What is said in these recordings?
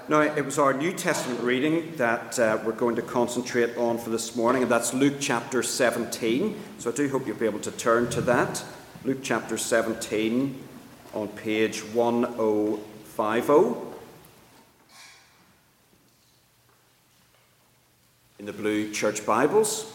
Now, it was our New Testament reading that we're going to concentrate on for this morning, and that's Luke chapter 17. So I do hope you'll be able to turn to that. Luke chapter 17 on page 1050 in the blue church Bibles.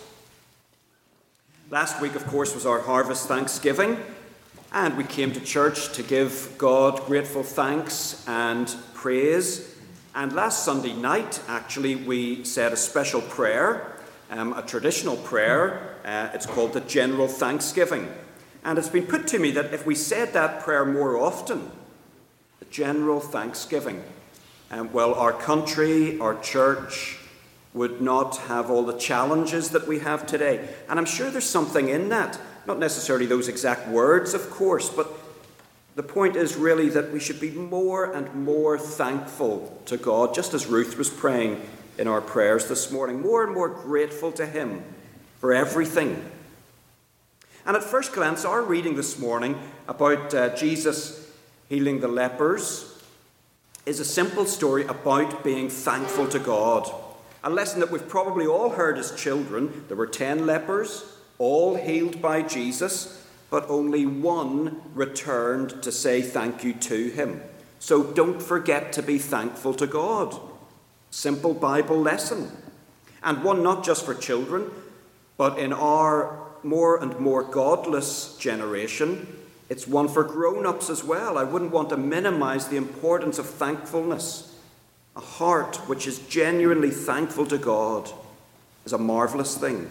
Last week, of course, was our Harvest Thanksgiving, and we came to church to give God grateful thanks and praise. And last Sunday night, actually, we said a special prayer, a traditional prayer. It's called the General Thanksgiving. And it's been put to me that if we said that prayer more often, the General Thanksgiving, well, our country, our church, would not have all the challenges that we have today. And I'm sure there's something in that. Not necessarily those exact words, of course, but the point is really that we should be more and more thankful to God, just as Ruth was praying in our prayers this morning, more and more grateful to Him for everything. And at first glance, our reading this morning about Jesus healing the lepers is a simple story about being thankful to God. A lesson that we've probably all heard as children. There were 10 lepers, all healed by Jesus, but only one returned to say thank you to Him. So don't forget to be thankful to God. Simple Bible lesson. And one not just for children, but in our more and more godless generation, it's one for grown-ups as well. I wouldn't want to minimize the importance of thankfulness. A heart which is genuinely thankful to God is a marvelous thing.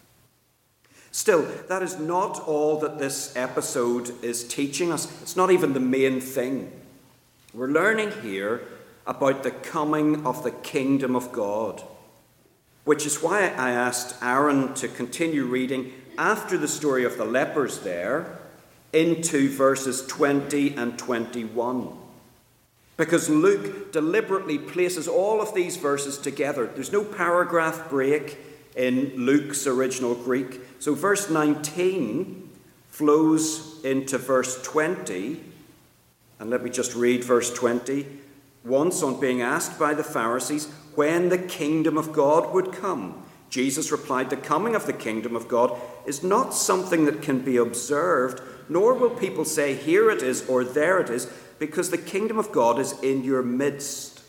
Still, that is not all that this episode is teaching us. It's not even the main thing. We're learning here about the coming of the kingdom of God, which is why I asked Aaron to continue reading after the story of the lepers there into verses 20 and 21. Because Luke deliberately places all of these verses together. There's no paragraph break in Luke's original Greek. So verse 19 flows into verse 20. And let me just read verse 20. Once, on being asked by the Pharisees when the kingdom of God would come, Jesus replied, "The coming of the kingdom of God is not something that can be observed, nor will people say, 'Here it is,' or 'There it is,' because the kingdom of God is in your midst."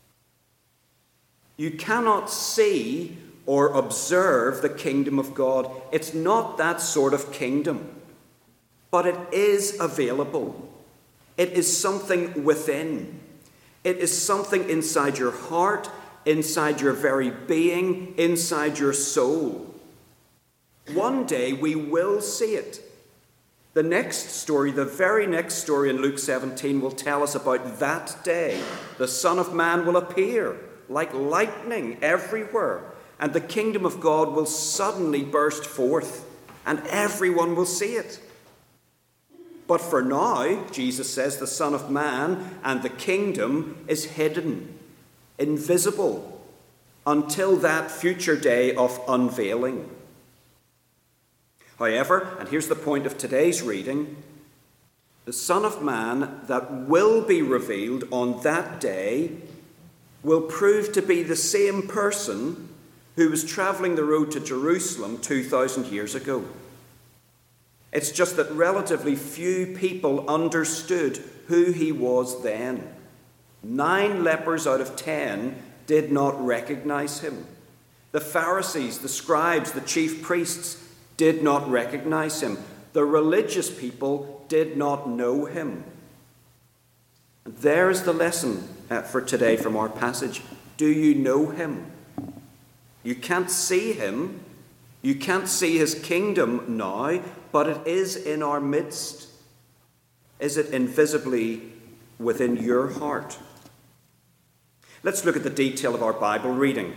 You cannot see or observe the kingdom of God. It's not that sort of kingdom. But it is available. It is something within. It is something inside your heart, inside your very being, inside your soul. One day we will see it. The next story, the very next story in Luke 17 will tell us about that day. The Son of Man will appear like lightning everywhere. And the kingdom of God will suddenly burst forth, and everyone will see it. But for now, Jesus says, the Son of Man and the kingdom is hidden, invisible, until that future day of unveiling. However, and here's the point of today's reading, the Son of Man that will be revealed on that day will prove to be the same person who was travelling the road to Jerusalem 2,000 years ago. It's just that relatively few people understood who he was then. 9 lepers out of 10 did not recognize him. The Pharisees, the scribes, the chief priests did not recognize him. The religious people did not know him. And there is the lesson for today from our passage. Do you know him? You can't see him. You can't see his kingdom now, but it is in our midst. Is it invisibly within your heart? Let's look at the detail of our Bible reading.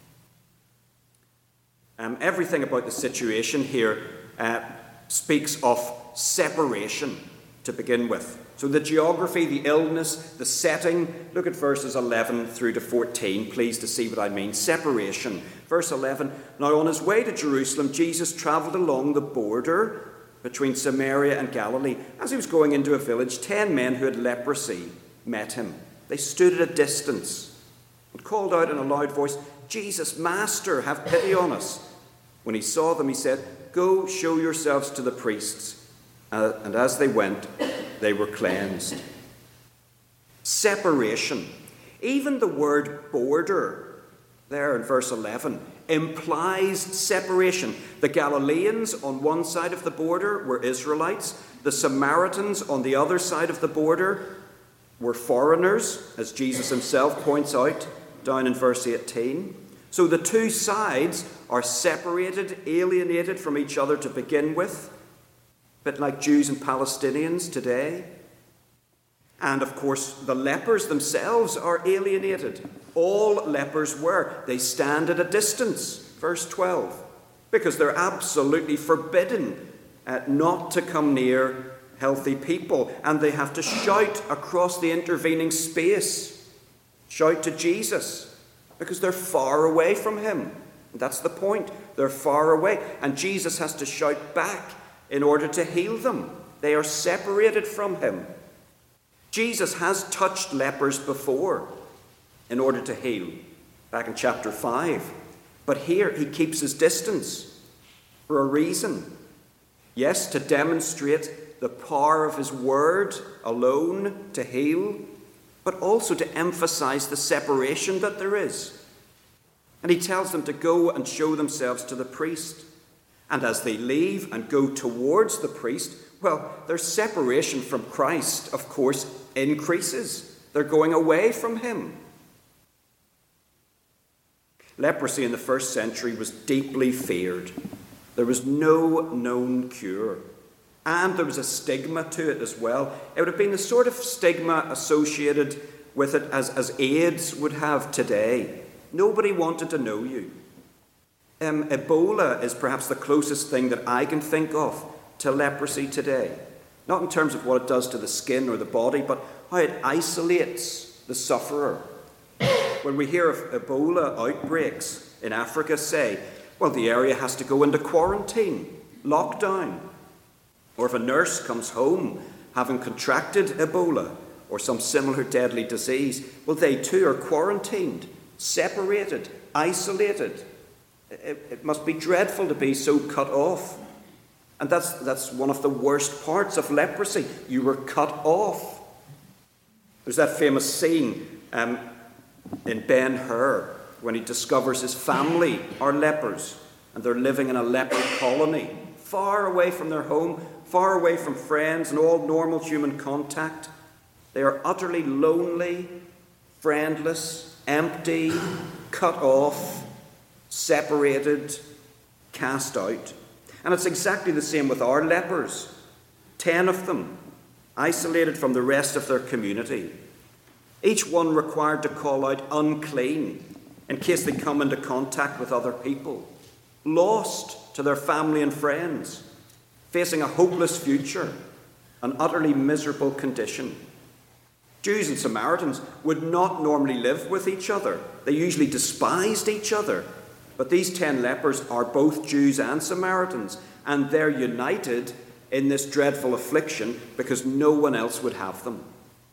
Everything about the situation here speaks of separation to begin with. So the geography, the illness, the setting. Look at verses 11 through to 14, please, to see what I mean. Separation. Verse 11, now on his way to Jerusalem, Jesus travelled along the border between Samaria and Galilee. As he was going into a village, 10 men who had leprosy met him. They stood at a distance and called out in a loud voice, "Jesus, Master, have pity on us." When he saw them, he said, "Go show yourselves to the priests." And as they went, they were cleansed. Separation. Even the word border, there in verse 11, implies separation. The Galileans on one side of the border were Israelites. The Samaritans on the other side of the border were foreigners, as Jesus himself points out down in verse 18. So the two sides are separated, alienated from each other to begin with, a bit like Jews and Palestinians today. And of course, the lepers themselves are alienated. All lepers were. They stand at a distance, verse 12, because they're absolutely forbidden not to come near healthy people. And they have to shout across the intervening space, shout to Jesus, because they're far away from him. And that's the point. They're far away. And Jesus has to shout back in order to heal them. They are separated from him. Jesus has touched lepers before in order to heal, back in chapter 5. But here he keeps his distance for a reason. Yes, to demonstrate the power of his word alone to heal, but also to emphasize the separation that there is. And he tells them to go and show themselves to the priest. And as they leave and go towards the priest, well, their separation from Christ, of course, increases. They're going away from him. Leprosy in the first century was deeply feared. There was no known cure. And there was a stigma to it as well. It would have been the sort of stigma associated with it as AIDS would have today. Nobody wanted to know you. Ebola is perhaps the closest thing that I can think of to leprosy today. Not in terms of what it does to the skin or the body, but how it isolates the sufferer. When we hear of Ebola outbreaks in Africa, say, well, the area has to go into quarantine, lockdown. Or if a nurse comes home having contracted Ebola or some similar deadly disease, well, they too are quarantined, separated, isolated. It must be dreadful to be so cut off. And that's one of the worst parts of leprosy. You were cut off. There's that famous scene in Ben-Hur when he discovers his family are lepers and they're living in a leper colony, far away from their home, far away from friends and all normal human contact. They are utterly lonely, friendless, empty, cut off, separated, cast out. And it's exactly the same with our lepers. 10 of them, isolated from the rest of their community. Each one required to call out unclean in case they come into contact with other people. Lost to their family and friends, facing a hopeless future, an utterly miserable condition. Jews and Samaritans would not normally live with each other. They usually despised each other. But these 10 lepers are both Jews and Samaritans, and they're united in this dreadful affliction because no one else would have them.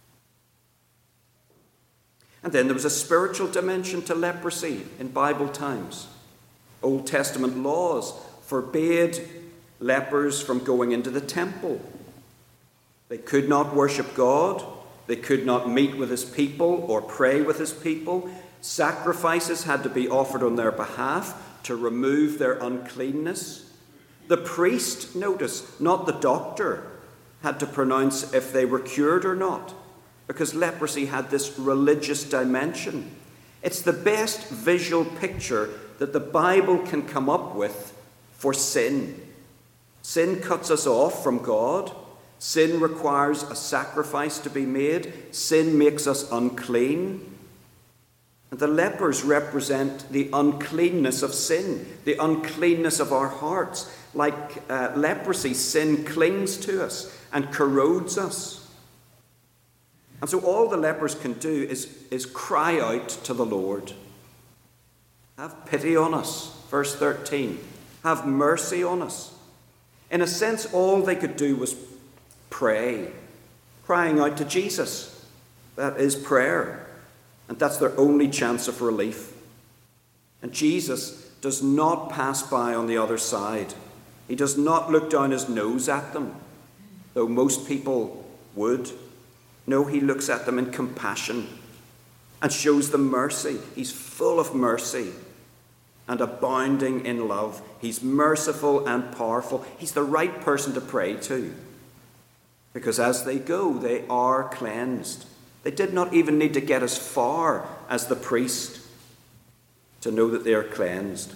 And then there was a spiritual dimension to leprosy in Bible times. Old Testament laws forbade lepers from going into the temple. They could not worship God. They could not meet with his people or pray with his people. Sacrifices had to be offered on their behalf to remove their uncleanness. The priest, notice, not the doctor, had to pronounce if they were cured or not, because leprosy had this religious dimension. It's the best visual picture that the Bible can come up with for sin. Sin cuts us off from God. Sin requires a sacrifice to be made. Sin makes us unclean. And the lepers represent the uncleanness of sin, the uncleanness of our hearts. Like leprosy, sin clings to us and corrodes us. And so all the lepers can do is cry out to the Lord. Have pity on us, verse 13. Have mercy on us. In a sense, all they could do was pray, crying out to Jesus. That is prayer. and that's their only chance of relief. And Jesus does not pass by on the other side. He does not look down his nose at them, though most people would. No, he looks at them in compassion and shows them mercy. He's full of mercy and abounding in love. He's merciful and powerful. He's the right person to pray to, because as they go, they are cleansed. They did not even need to get as far as the priest to know that they are cleansed.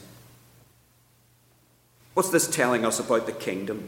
What's this telling us about the kingdom?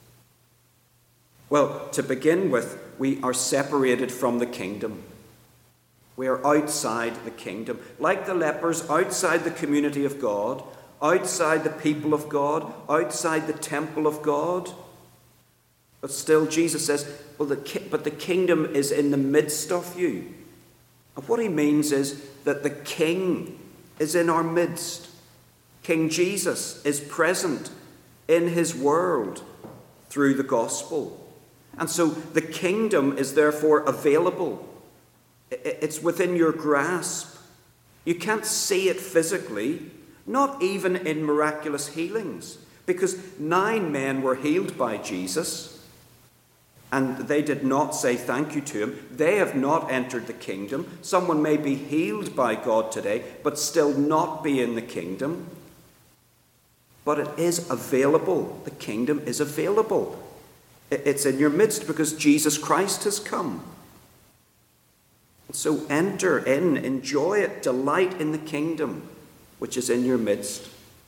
Well, to begin with, we are separated from the kingdom. We are outside the kingdom. Like the lepers, outside the community of God, outside the people of God, outside the temple of God. But still, Jesus says, but the kingdom is in the midst of you. And what he means is that the king is in our midst. King Jesus is present in his world through the gospel. And so the kingdom is therefore available. It's within your grasp. You can't see it physically, not even in miraculous healings, because 9 men were healed by Jesus, and they did not say thank you to him. They have not entered the kingdom. Someone may be healed by God today, but still not be in the kingdom. But it is available. The kingdom is available. It's in your midst because Jesus Christ has come. So enter in, enjoy it, delight in the kingdom which is in your midst.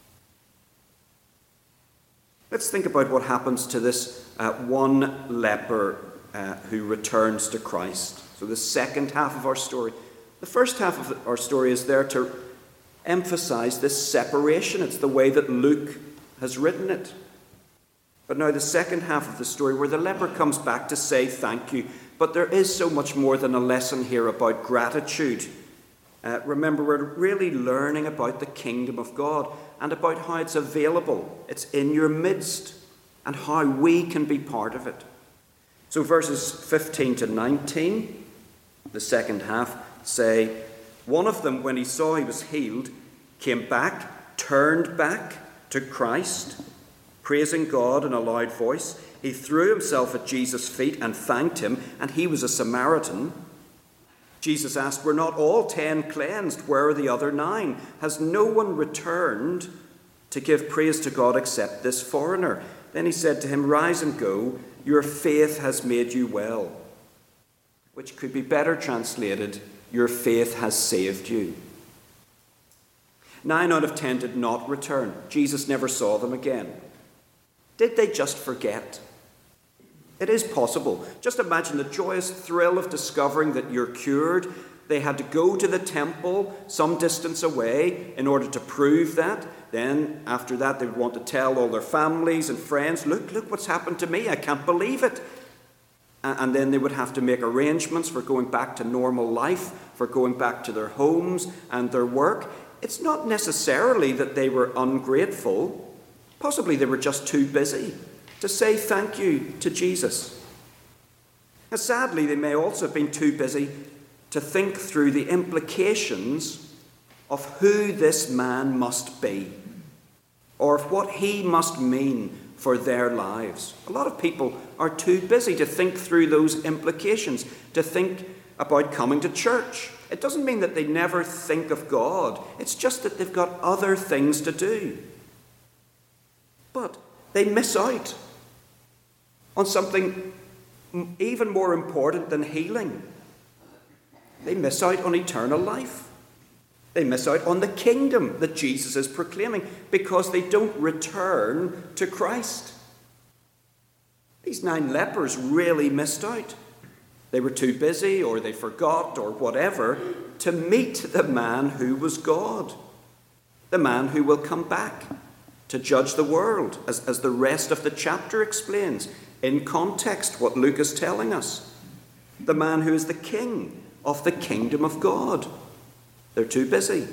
Let's think about what happens to this one leper who returns to Christ. So the second half of our story. The first half of our story is there to emphasize this separation. It's the way that Luke has written it. But now the second half of the story, where the leper comes back to say thank you. But there is so much more than a lesson here about gratitude. Remember, we're really learning about the kingdom of God and about how it's available. It's in your midst and how we can be part of it. So verses 15 to 19, the second half, say, one of them, when he saw he was healed, came back, turned back to Christ, praising God in a loud voice. He threw himself at Jesus' feet and thanked him, and he was a Samaritan. Jesus asked, were not all 10 cleansed? Where are the other 9? Has no one returned to give praise to God except this foreigner? Then he said to him, rise and go, your faith has made you well. Which could be better translated, your faith has saved you. 9 out of 10 did not return. Jesus never saw them again. Did they just forget? It is possible. Just imagine the joyous thrill of discovering that you're cured. They had to go to the temple some distance away in order to prove that. Then, after that, they would want to tell all their families and friends, look what's happened to me. I can't believe it. And then they would have to make arrangements for going back to normal life, for going back to their homes and their work. It's not necessarily that they were ungrateful. Possibly they were just too busy to say thank you to Jesus. And sadly, they may also have been too busy to think through the implications of who this man must be, or of what he must mean for their lives. A lot of people are too busy to think through those implications, to think about coming to church. It doesn't mean that they never think of God. It's just that they've got other things to do. But they miss out on something even more important than healing. They miss out on eternal life. They miss out on the kingdom that Jesus is proclaiming because they don't return to Christ. These 9 lepers really missed out. They were too busy, or they forgot, or whatever, to meet the man who was God, the man who will come back to judge the world, as the rest of the chapter explains, in context, what Luke is telling us. The man who is the king of the kingdom of God. They're too busy.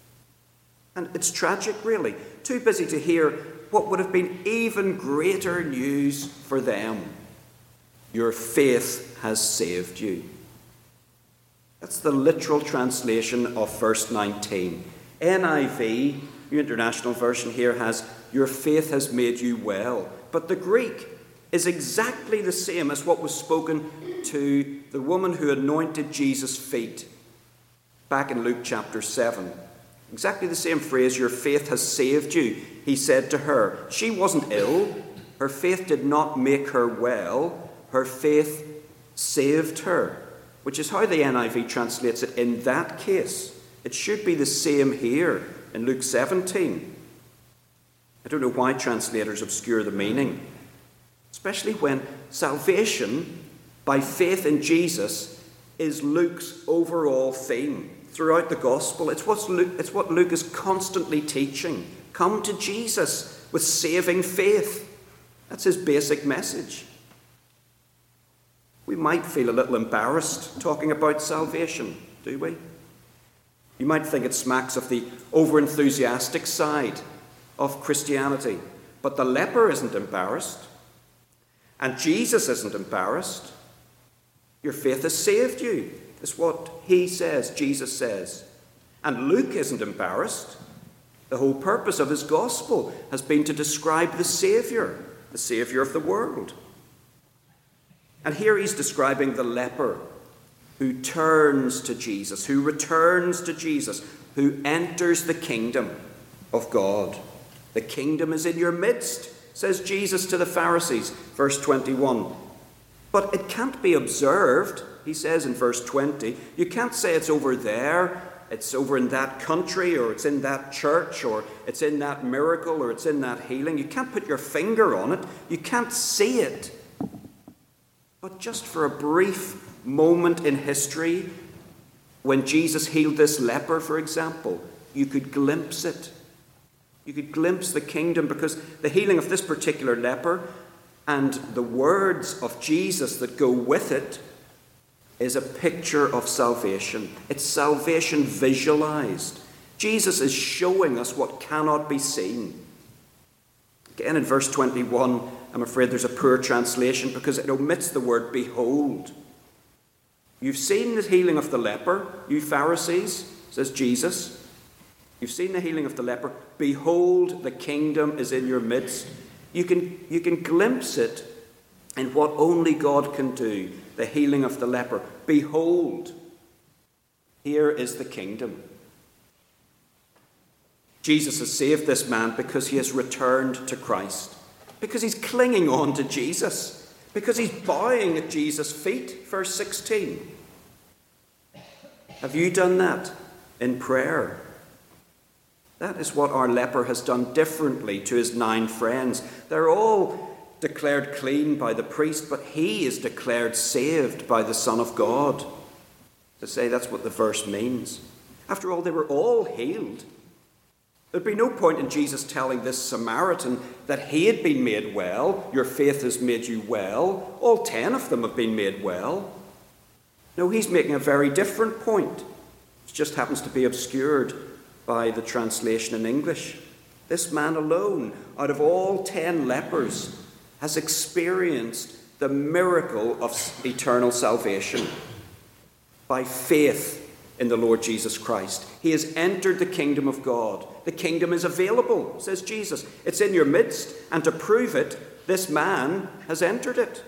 And it's tragic, really. Too busy to hear what would have been even greater news for them. Your faith has saved you. That's the literal translation of verse 19. NIV, New International Version here, has, "Your faith has made you well." But the Greek is exactly the same as what was spoken to the woman who anointed Jesus' feet back in Luke chapter 7. Exactly the same phrase, "Your faith has saved you," he said to her. She wasn't ill. Her faith did not make her well. Her faith saved her, which is how the NIV translates it in that case. It should be the same here in Luke 17. I don't know why translators obscure the meaning, especially when salvation by faith in Jesus is Luke's overall theme throughout the gospel. It's what Luke is constantly teaching. Come to Jesus with saving faith. That's his basic message. We might feel a little embarrassed talking about salvation, do we? You might think it smacks of the over-enthusiastic side of Christianity. But the leper isn't embarrassed. And Jesus isn't embarrassed. Your faith has saved you, is what he says, Jesus says. And Luke isn't embarrassed. The whole purpose of his gospel has been to describe the Saviour of the world. And here he's describing the leper who turns to Jesus, who returns to Jesus, who enters the kingdom of God. The kingdom is in your midst, says Jesus to the Pharisees, verse 21. But it can't be observed, he says in verse 20. You can't say it's over there, it's over in that country, or it's in that church, or it's in that miracle, or it's in that healing. You can't put your finger on it. You can't see it. But just for a brief moment in history, when Jesus healed this leper, for example, you could glimpse it. You could glimpse the kingdom, because the healing of this particular leper and the words of Jesus that go with it is a picture of salvation. It's salvation visualized. Jesus is showing us what cannot be seen. Again, in verse 21, I'm afraid there's a poor translation because it omits the word behold. You've seen the healing of the leper, you Pharisees, says Jesus. You've seen the healing of the leper. Behold, the kingdom is in your midst. You can glimpse it in what only God can do, the healing of the leper. Behold, here is the kingdom. Jesus has saved this man because he has returned to Christ, because he's clinging on to Jesus, because he's bowing at Jesus' feet. Verse 16. Have you done that in prayer? That is what our leper has done differently to his 9 friends. They're all declared clean by the priest, but he is declared saved by the Son of God. To say that's what the verse means. After all, they were all healed. There'd be no point in Jesus telling this Samaritan that he had been made well. Your faith has made you well. All 10 of them have been made well. No, he's making a very different point. It just happens to be obscured by the translation in English. This man alone, out of all 10 lepers, has experienced the miracle of eternal salvation by faith in the Lord Jesus Christ. He has entered the kingdom of God. The kingdom is available, says Jesus. It's in your midst, and to prove it, this man has entered it.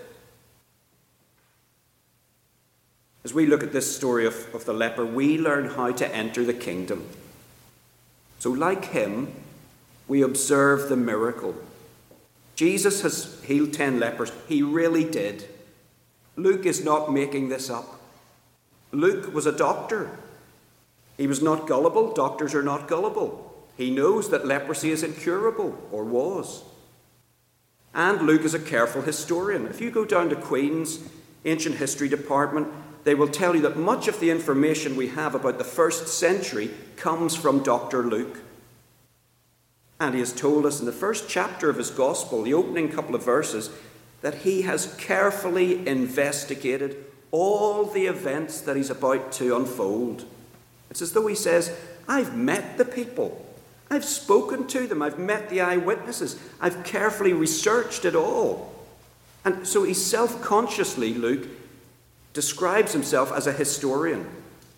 As we look at this story of the leper, we learn how to enter the kingdom. So like him, we observe the miracle. Jesus has healed 10 lepers. He really did. Luke is not making this up. Luke was a doctor. He was not gullible. Doctors are not gullible. He knows that leprosy is incurable, or was. And Luke is a careful historian. If you go down to Queen's Ancient History Department, they will tell you that much of the information we have about the first century comes from Dr. Luke. And he has told us in the first chapter of his gospel, the opening couple of verses, that he has carefully investigated all the events that he's about to unfold. It's as though he says, I've met the people. I've spoken to them. I've met the eyewitnesses. I've carefully researched it all. And so he self-consciously, Luke, describes himself as a historian.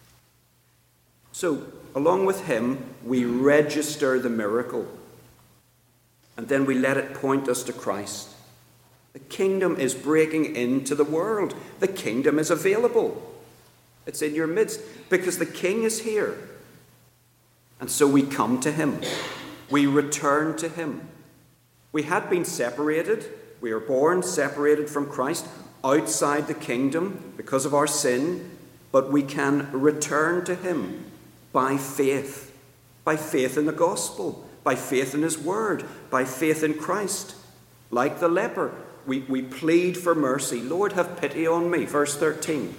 So, along with him, we register the miracle. And then we let it point us to Christ. The kingdom is breaking into the world. The kingdom is available. It's in your midst because the king is here. And so we come to him. We return to him. We had been separated. We were born separated from Christ, outside the kingdom because of our sin. But we can return to him by faith in the gospel, by faith in his word, by faith in Christ. Like the leper, we plead for mercy. Lord, have pity on me. Verse 13.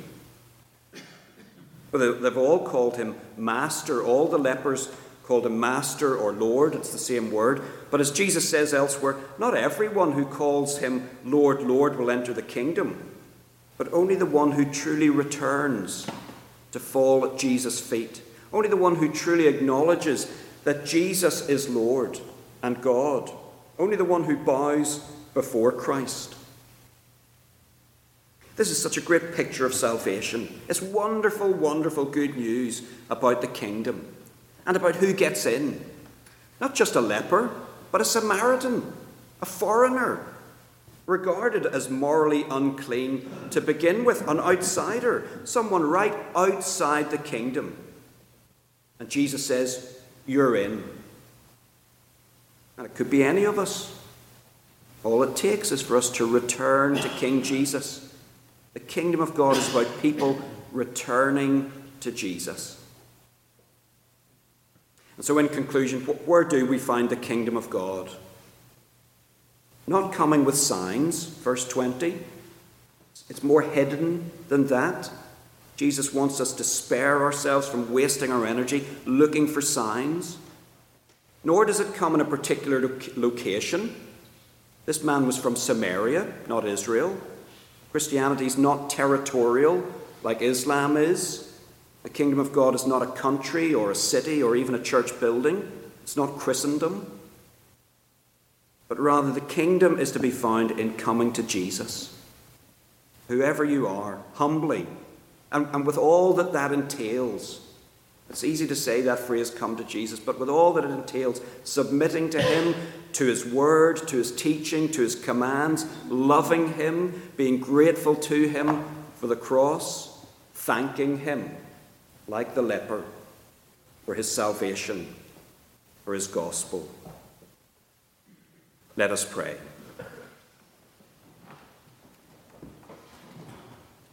Well, they've all called him Master. All the lepers called him Master or Lord. It's the same word. But as Jesus says elsewhere, not everyone who calls him Lord, Lord will enter the kingdom, but only the one who truly returns to fall at Jesus' feet. Only the one who truly acknowledges that Jesus is Lord and God. Only the one who bows before Christ. This is such a great picture of salvation. It's wonderful, wonderful good news about the kingdom and about who gets in. Not just a leper, but a Samaritan, a foreigner, regarded as morally unclean to begin with, an outsider, someone right outside the kingdom. And Jesus says, you're in. And it could be any of us. All it takes is for us to return to King Jesus. The kingdom of God is about people returning to Jesus. And so in conclusion, where do we find the kingdom of God? Not coming with signs, verse 20. It's more hidden than that. Jesus wants us to spare ourselves from wasting our energy looking for signs. Nor does it come in a particular location. This man was from Samaria, not Israel. Christianity is not territorial like Islam is. The kingdom of God is not a country or a city or even a church building. It's not Christendom. But rather, the kingdom is to be found in coming to Jesus. Whoever you are, humbly, and with all that that entails. It's easy to say that phrase, come to Jesus, but with all that it entails, submitting to him, to his word, to his teaching, to his commands, loving him, being grateful to him for the cross, thanking him, like the leper, for his salvation, for his gospel. Let us pray.